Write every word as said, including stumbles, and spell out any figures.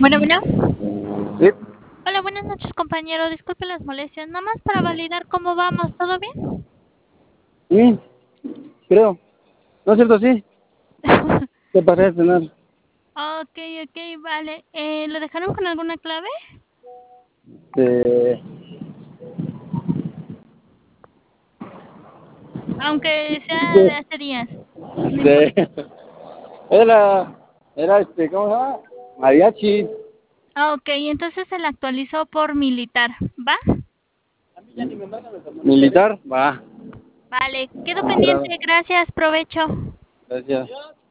Bueno, bueno. Sí, Hola, buenas noches, compañero. Disculpe las molestias. Nada más para validar cómo vamos. ¿Todo bien? sí, creo. ¿No es cierto? Sí. ¿Qué pasé a cenar? Ok, ok, vale. Eh, ¿lo dejaron con alguna clave? De, Aunque sea de de, hace días. No importa. de- era, era este, ¿cómo se llama? Mariachi. Ah, ok, entonces se la actualizó por militar. ¿Va? Militar, va. Vale, quedo Entrada. pendiente. Gracias, provecho. Gracias.